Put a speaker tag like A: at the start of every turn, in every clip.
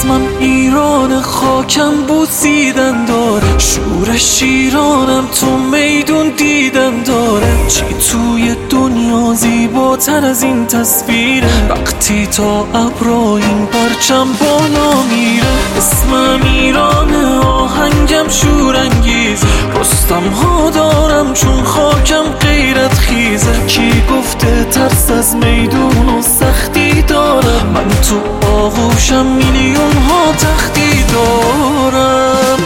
A: اسمم ایران، خاکم بوسیدن داره، شور شیرانم تو میدون دیدن داره. چی توی دنیا زیباتر از این تصویره؟ وقتی تا ابرا این پرچم بالا میره. اسمم ایرانه، آهنگم شورانگیز، رستم ها دارم چون خاکم غیرت خیزه. کی گفته ترس از میدون و سختی دارم؟ من تو آغوشم میلیون ها تختی دارم.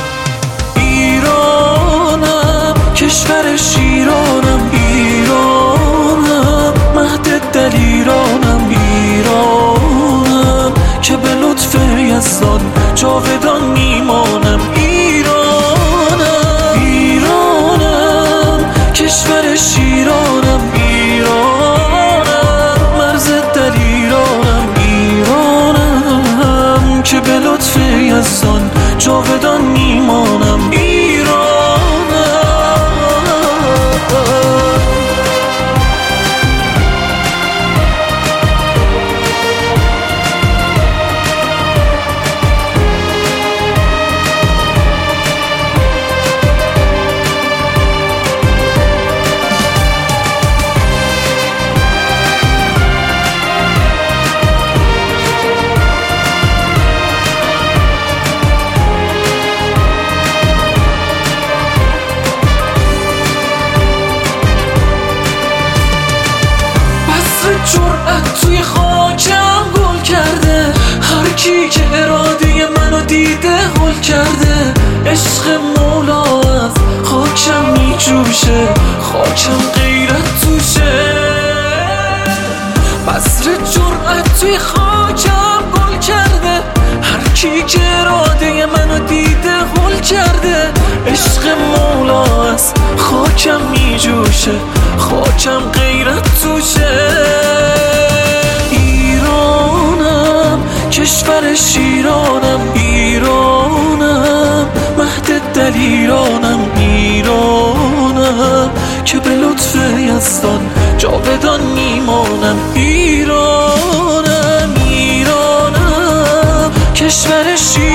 A: ایرانم، کشور شیرانم، ایرانم، مهد دلیرانم، ایرانم که به لطف یزدان جاودان میمانم. ایرانم، ایرانم، کشور شیرانم، ایرانم، مرز دلیرانم، ایرانم که به لطف یزدان جاودان میمانم. جرأت توی خاکم گل کرده، هر کی که اراده منو دیده هل کرده. عشق مولا از خاکم میجوشه، خاکم غیرت توشه. بذر جرأت توی خاکم گل کرده، هر کی که اراده منو دیده هل کرده. عشق مولا از خاکم میجوشه، خاکم غیرت توشه. کشور شیرانم، ایرانم، مهد دلیرانم، ایرانم که به لطف یزدان جاودان میمانم. ایرانم، ایرانم، کشور شیرانم.